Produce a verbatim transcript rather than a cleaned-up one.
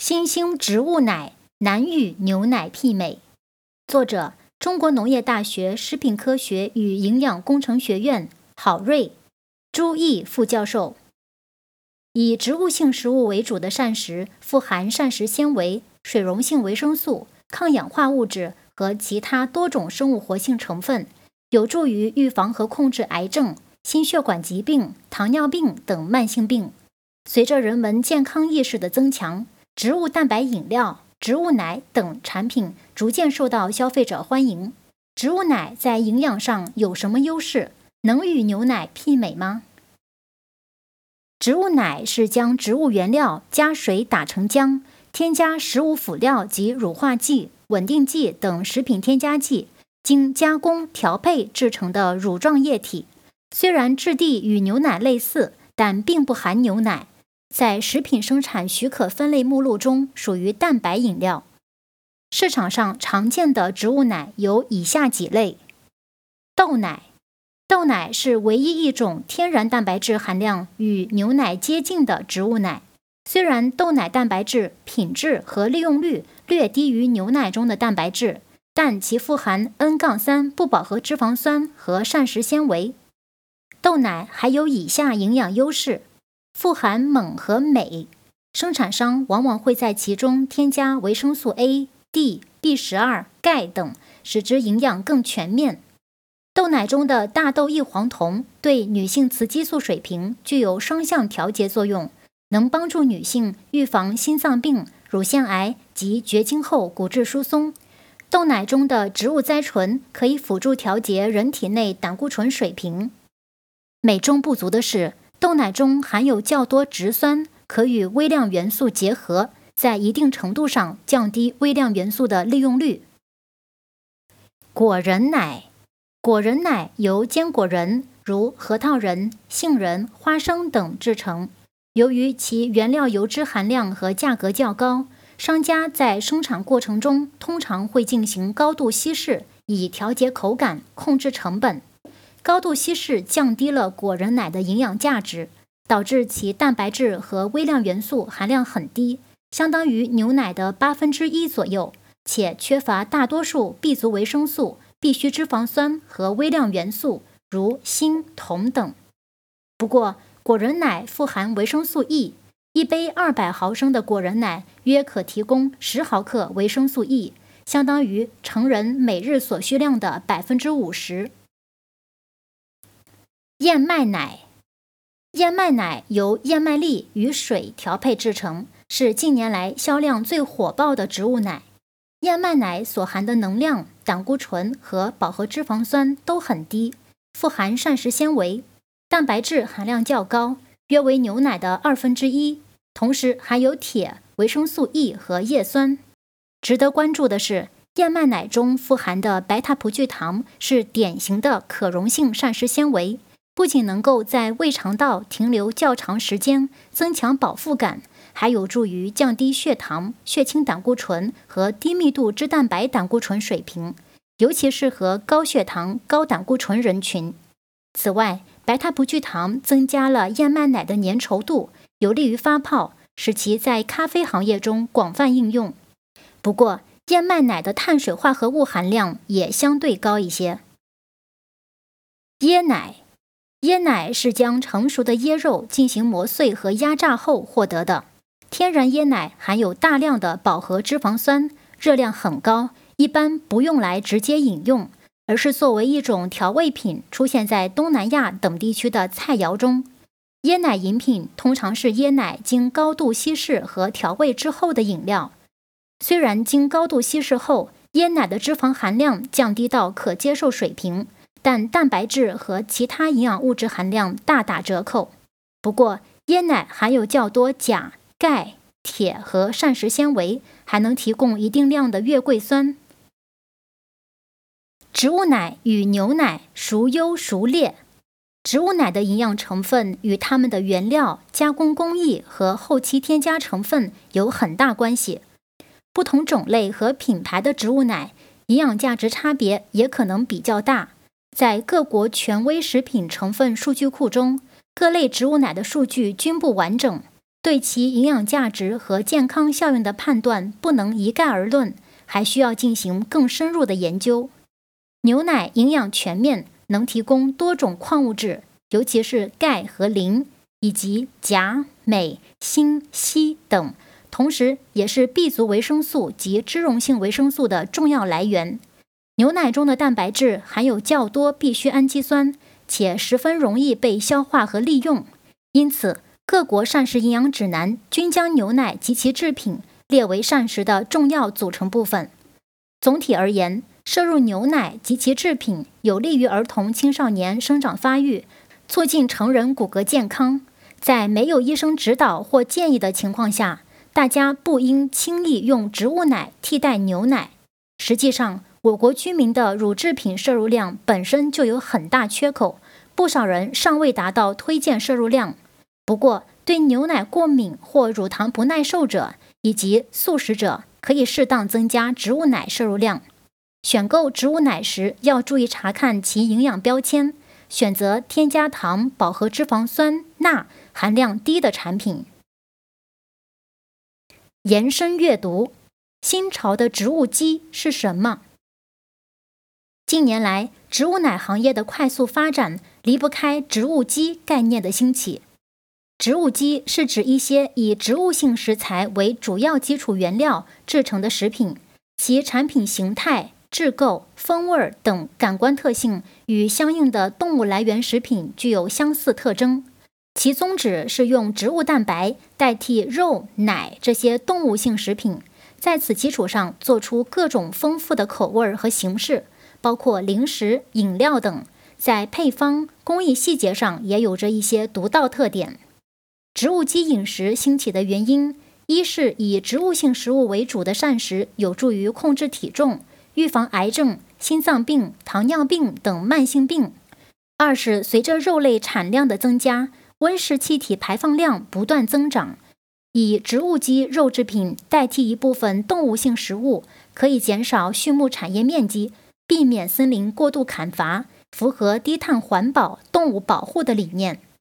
新兴植物奶难与牛奶媲美。作者：中国农业大学食品科学与营养工程学院郝瑞、朱毅副教授。以植物性食物为主的膳食富含膳食纤维、水溶性维生素、抗氧化物质和其他多种生物活性成分，有助于预防和控制癌症、心血管疾病、糖尿病等慢性病。随着人们健康意识的增强，植物蛋白饮料、植物奶等产品逐渐受到消费者欢迎。植物奶在营养上有什么优势？能与牛奶媲美吗？植物奶是将植物原料加水打成浆，添加食物辅料及乳化剂、稳定剂等食品添加剂，经加工调配制成的乳状液体。虽然质地与牛奶类似，但并不含牛奶，在食品生产许可分类目录中属于蛋白饮料。市场上常见的植物奶有以下几类：豆奶。豆奶是唯一一种天然蛋白质含量与牛奶接近的植物奶。虽然豆奶蛋白质品质和利用率略低于牛奶中的蛋白质，但其富含 N 三 不饱和脂肪酸和膳食纤维。豆奶还有以下营养优势：富含锰和镁，生产商往往会在其中添加维生素 A、D、B 十二、钙等，使之营养更全面。豆奶中的大豆异黄酮对女性雌激素水平具有双向调节作用，能帮助女性预防心脏病、乳腺癌及绝经后骨质疏松。豆奶中的植物甾醇可以辅助调节人体内胆固醇水平。美中不足的是，豆奶中含有较多植酸，可与微量元素结合，在一定程度上降低微量元素的利用率。果仁奶。果仁奶由坚果仁如核桃仁、杏仁、花生等制成，由于其原料油脂含量和价格较高，商家在生产过程中通常会进行高度稀释，以调节口感、控制成本。高度稀释降低了果仁奶的营养价值，导致其蛋白质和微量元素含量很低，相当于牛奶的八分之一左右，且缺乏大多数 B 族维生素、必需脂肪酸和微量元素，如锌、铜等。不过，果仁奶富含维生素 E， 一杯二百毫升的果仁奶约可提供十毫克维生素 E， 相当于成人每日所需量的 百分之五十。燕麦奶。燕麦奶由燕麦粒与水调配制成，是近年来销量最火爆的植物奶。燕麦奶所含的能量、胆固醇和饱和脂肪酸都很低，富含膳食纤维，蛋白质含量较高，约为牛奶的二分之一，同时含有铁、维生素 E 和叶酸。值得关注的是，燕麦奶中富含的贝塔葡聚糖是典型的可溶性膳食纤维，不仅能够在胃肠道停留较长时间，增强饱腹感，还有助于降低血糖、血清胆固醇和低密度脂蛋白胆固醇水平，尤其适合高血糖、高胆固醇人群。此外，贝塔葡聚糖增加了燕麦奶的粘稠度，有利于发泡，使其在咖啡行业中广泛应用。不过，燕麦奶的碳水化合物含量也相对高一些。椰奶。椰奶是将成熟的椰肉进行磨碎和压榨后获得的。天然椰奶含有大量的饱和脂肪酸，热量很高，一般不用来直接饮用，而是作为一种调味品出现在东南亚等地区的菜肴中。椰奶饮品通常是椰奶经高度稀释和调味之后的饮料。虽然经高度稀释后，椰奶的脂肪含量降低到可接受水平，但蛋白质和其他营养物质含量大打折扣。不过，椰奶含有较多钾、钙、铁和膳食纤维，还能提供一定量的月桂酸。植物奶与牛奶孰优孰劣？植物奶的营养成分与它们的原料、加工工艺和后期添加成分有很大关系。不同种类和品牌的植物奶，营养价值差别也可能比较大。在各国权威食品成分数据库中，各类植物奶的数据均不完整， 对其营养价值和健康效应的判断不能一概而论，还需要进行更深入的研究。牛奶营养全面，能提供多种矿物质，尤其是钙和磷，以及钾、镁、锌、硒等，同时也是 B 族维生素及脂溶性维生素的重要来源。牛奶中的蛋白质含有较多必需氨基酸，且十分容易被消化和利用，因此各国膳食营养指南均将牛奶及其制品列为膳食的重要组成部分。总体而言，摄入牛奶及其制品有利于儿童青少年生长发育，促进成人骨骼健康。在没有医生指导或建议的情况下，大家不应轻易用植物奶替代牛奶。实际上，我国居民的乳制品摄入量本身就有很大缺口，不少人尚未达到推荐摄入量。不过，对牛奶过敏或乳糖不耐受者以及素食者，可以适当增加植物奶摄入量。选购植物奶时，要注意查看其营养标签，选择添加糖、饱和脂肪酸、钠含量低的产品。延伸阅读：新潮的植物基是什么？近年来，植物奶行业的快速发展离不开植物基概念的兴起。植物基是指一些以植物性食材为主要基础原料制成的食品，其产品形态、制构、风味等感官特性与相应的动物来源食品具有相似特征。其宗旨是用植物蛋白代替肉、奶这些动物性食品，在此基础上做出各种丰富的口味和形式，包括零食、饮料等，在配方、工艺细节上也有着一些独到特点。植物基饮食兴起的原因，一是以植物性食物为主的膳食有助于控制体重，预防癌症、心脏病、糖尿病等慢性病；二是随着肉类产量的增加，温室气体排放量不断增长，以植物基肉制品代替一部分动物性食物，可以减少畜牧产业面积，避免森林过度砍伐，符合低碳环保、动物保护的理念。